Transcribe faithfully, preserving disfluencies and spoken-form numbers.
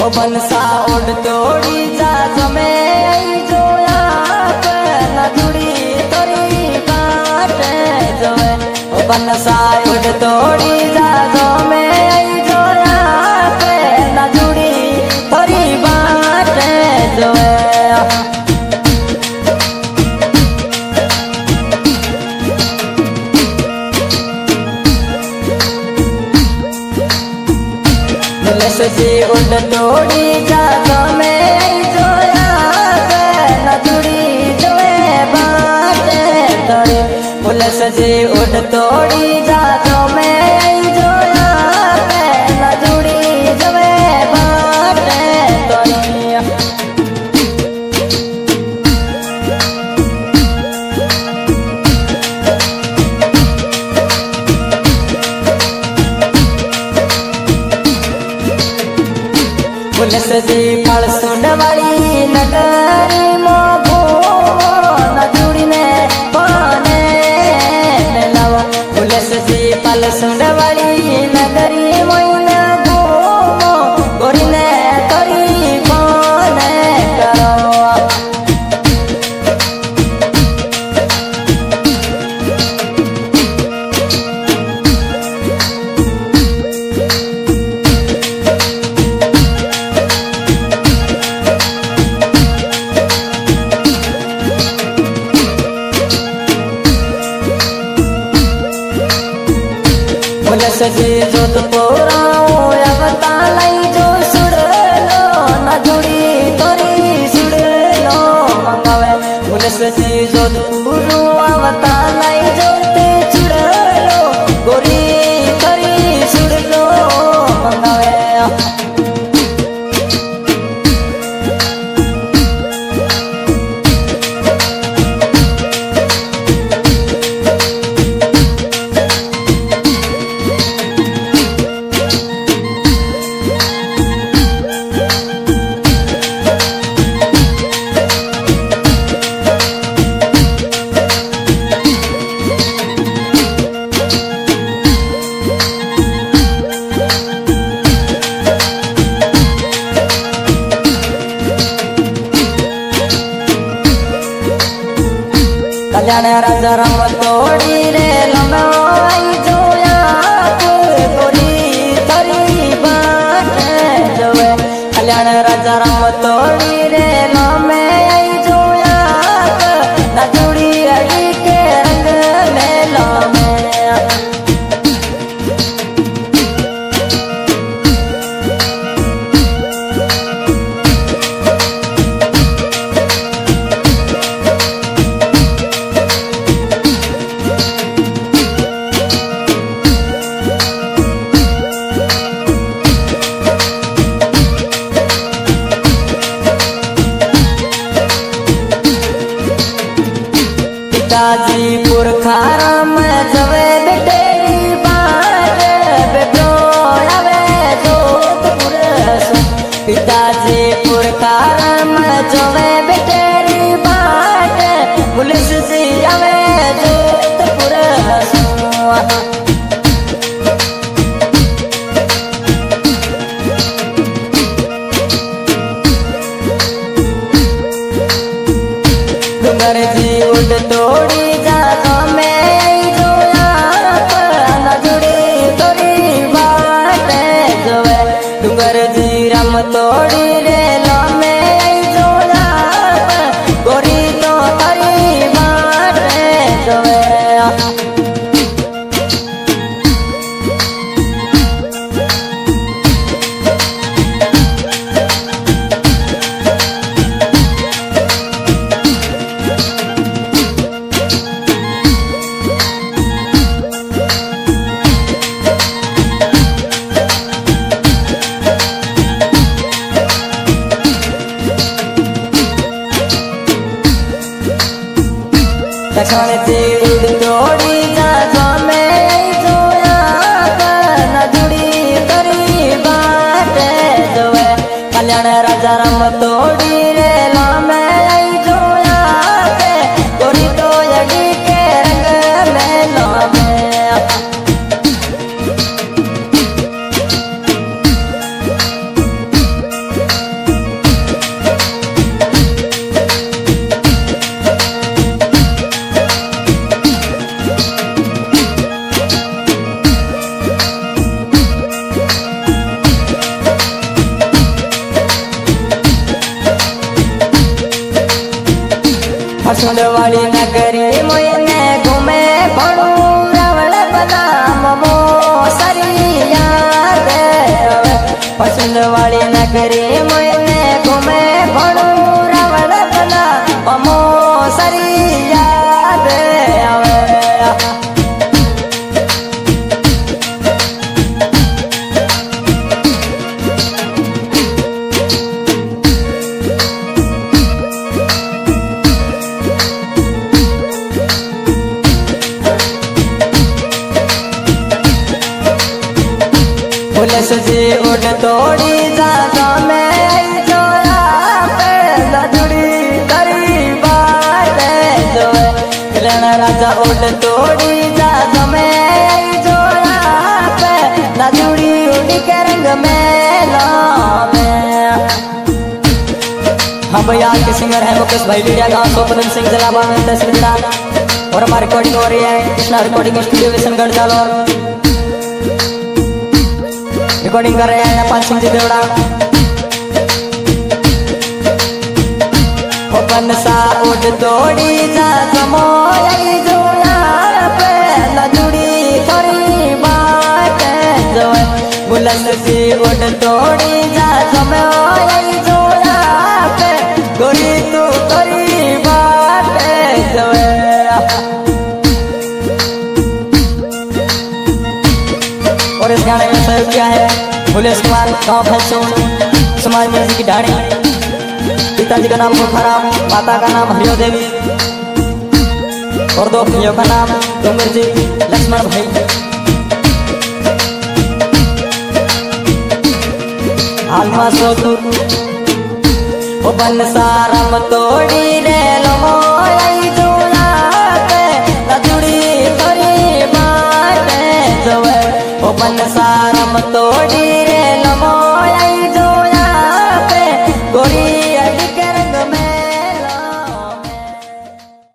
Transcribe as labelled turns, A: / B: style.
A: ओ बनसा उड़ तोड़ी जा जमे जोया न जुड़ी तोरी बाट जोए ओ बनसा उड़ तोड़ी जा जमे जोया न जुड़ी तोरी बाट जोए सजी उड़ तोड़ी जा में जोया न जुड़ी जोए बाट तोड़ी पुलिस जी उड़ तोड़ी जा में जोया न जुड़ी जोए बाट तोड़ी पुलिस जी फल सुनवारी नगरी मोभो न जुड़ी ने पाने लवा पुलिस जी फल सुनवारी नगरी मोइना घूमो गोरी ने करी पाने करो पुलिस जी जोत पोराओ अवता लाई जो सुड़ लो न जुड़ी तोरी सुड़ लो मंगावे पुलिस जी जोत पुरो अवता लाई जोते सुड़ लो गोरी तोरी सुड़ लो मंगावे कल्याण राजा राम तोड़ी रे लमाई जोया गोरी तरी बाट जोए कल्याण राजा राम तोड़ी रे लमे आई जोया न जुड़ी अड़ी के रंग में लमे पिताजीपुर खारा में जवे बेटेरी बाट बेब्रो आवे जोधपुर पिताजीपुर खारा में जवे बेटेरी बाट पुलिस जी आवे जोधपुर डूंगर जी उड़ तोड़ी जा में जोया न जुड़ी तोरी बाट जोए डूंगर जी राम तोड़ी रे लमे जोया गोरी तो तोरी बाट जोए दक्षिण जी उड़ तोड़ी जा में जोया न जुड़ी तोरी बाट जोए कल्याण राजा राम तोड़ी रे लमे जोया गोरी तो अड़ी के रंग में लमे पसंद वाली नगरी मोयने घूमे भणू रावण बनाम मो सरिया दे पसंद वाली नगरी मोयने घूमे भणू रावण बनाम मो सरिया दे पुलिस जी उड़ तोड़ी जागा में जोया पे लजुड़ी करी बात जो किरण राजा उड़ तोड़ी जागा में जोया पे लजुड़ी उड़ी के रंग में लामे। हम भैया के सिंगर हैं मुकेश भाई लीडिया गाँव सोपन सिंह जिला बावन तहसील और हमारी रिकॉर्डिंग हो रही है Krishna recording studio Kishangarh Jalore. Recording कर रहे हैं नेपाल सिंह जी देवड़ा। ओपन सा उड़ तोड़ी जा जमोई जोया पे लजुड़ी थोड़ी बात जो बुलंद सी उड़ तोड़ी जा जमोई जोया पे गोरी तू थोड़ी बात जो और इस गाने में सहयोग किया है भुलेश कुमार गाँव फैसोन समाज म्यूजिक की ढाणी। पिताजी का नाम मुखाराम, माता का नाम हरियो देवी और दो भाइयों का नाम डूंगर जी लक्ष्मण भाई। हालमा सोतू वो बन सारम तोड़ी रे लो जोड़ा पे लजुड़ी थोड़ी बात जो बन सारम तोड़ी